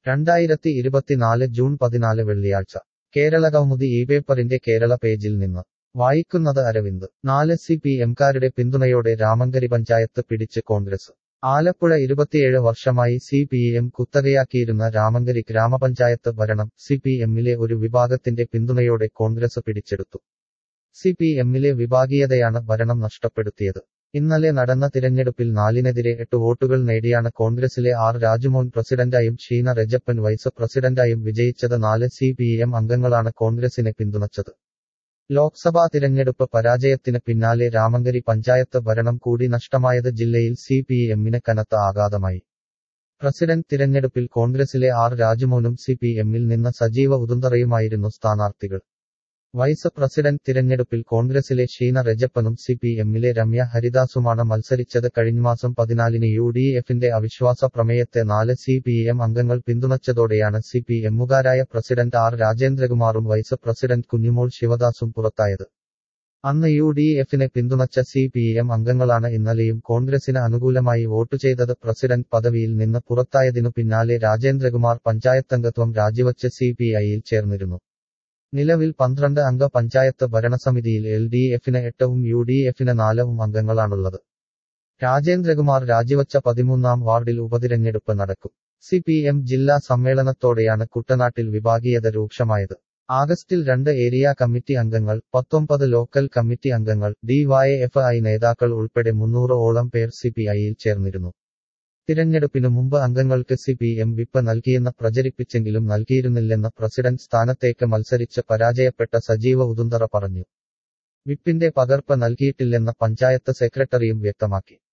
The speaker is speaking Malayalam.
2024 ജൂൺ 14 വെള്ളിയാഴ്ച കേരളകൗമുദി ഈ പേപ്പറിന്റെ കേരള പേജിൽ നിന്ന് വായിക്കുന്നത് അരവിന്ദ് 4 CPM-കാരുടെ പിന്തുണയോടെ രാമങ്കരി പഞ്ചായത്ത് പിടിച്ച് കോൺഗ്രസ് ആലപ്പുഴ 27 വർഷമായി CPM കുത്തകയാക്കിയിരുന്ന രാമങ്കരി ഗ്രാമപഞ്ചായത്ത് ഭരണം CPM-ലെ ഒരു വിഭാഗത്തിന്റെ പിന്തുണയോടെ കോൺഗ്രസ് പിടിച്ചെടുത്തു. CPM-ലെ വിഭാഗീയതയാണ് ഭരണം നഷ്ടപ്പെടുത്തിയത്. ഇന്നലെ നടന്ന തിരഞ്ഞെടുപ്പിൽ 4-നെതിരെ 8 വോട്ടുകൾ നേടിയാണ് കോൺഗ്രസിലെ ആർ രാജുമോൻ പ്രസിഡന്റായും ഷീന രജപ്പൻ വൈസ് പ്രസിഡന്റായും വിജയിച്ചത്. 4 CPM അംഗങ്ങളാണ് കോൺഗ്രസിനെ പിന്തുണച്ചത്. ലോക്സഭാ തിരഞ്ഞെടുപ്പ് പരാജയത്തിന് പിന്നാലെ രാമങ്കരി പഞ്ചായത്ത് ഭരണം കൂടി നഷ്ടമായത് ജില്ലയിൽ CPM-ന് കനത്ത ആഘാതമായി. പ്രസിഡന്റ് തിരഞ്ഞെടുപ്പിൽ കോൺഗ്രസിലെ ആർ രാജുമോനും CPM-ൽ നിന്ന് സജീവ ഉദുന്തറയുമായിരുന്നു സ്ഥാനാർത്ഥികൾ. വൈസ് പ്രസിഡന്റ് തിരഞ്ഞെടുപ്പിൽ കോൺഗ്രസിലെ ഷീന രജപ്പനും CPM-ലെ രമ്യ ഹരിദാസുമാണ് മത്സരിച്ചത്. കഴിഞ്ഞമാസം 14-ന് UDF-ന്റെ അവിശ്വാസ പ്രമേയത്തെ 4 CPM അംഗങ്ങൾ പിന്തുണച്ചതോടെയാണ് CPM-കാരായ പ്രസിഡന്റ് ആർ രാജേന്ദ്രകുമാറും വൈസ് പ്രസിഡന്റ് കുഞ്ഞുമോൾ ശിവദാസും പുറത്തായത്. അന്ന് UDF-നെ പിന്തുണച്ച CPM അംഗങ്ങളാണ് ഇന്നലെയും കോൺഗ്രസിന് അനുകൂലമായി വോട്ട് ചെയ്തത്. പ്രസിഡന്റ് പദവിയിൽ നിന്ന് പുറത്തായതിനു പിന്നാലെ രാജേന്ദ്രകുമാർ പഞ്ചായത്തംഗത്വം രാജിവച്ച് CPI-യിൽ ചേർന്നിരുന്നു. നിലവിൽ 12 അംഗ പഞ്ചായത്ത് ഭരണസമിതിയിൽ LDF-ന് 8-ഉം UDF-ന് 4-ഉം അംഗങ്ങളാണുള്ളത്. രാജേന്ദ്രകുമാർ രാജിവച്ച 13-ാം വാർഡിൽ ഉപതിരഞ്ഞെടുപ്പ് നടക്കും. CPM ജില്ലാ സമ്മേളനത്തോടെയാണ് കുട്ടനാട്ടിൽ വിഭാഗീയത രൂക്ഷമായത്. ആഗസ്റ്റിൽ 2 ഏരിയ കമ്മിറ്റി അംഗങ്ങൾ, 19 ലോക്കൽ കമ്മിറ്റി അംഗങ്ങൾ, DYFI നേതാക്കൾ ഉൾപ്പെടെ 300-ഓളം പേർ CPI-യിൽ ചേർന്നിരുന്നു. തിരഞ്ഞെടുപ്പിനു മുമ്പ് അംഗങ്ങൾക്ക് CPM വിപ്പ് നൽകിയെന്ന് പ്രചരിപ്പിച്ചെങ്കിലും നൽകിയിരുന്നില്ലെന്ന് പ്രസിഡന്റ് സ്ഥാനത്തേക്ക് മത്സരിച്ച് പരാജയപ്പെട്ട സജീവ ഉദുന്തറ പറഞ്ഞു. വിപ്പിന്റെ പകർപ്പ് നൽകിയിട്ടില്ലെന്ന് പഞ്ചായത്ത് സെക്രട്ടറിയും വ്യക്തമാക്കി.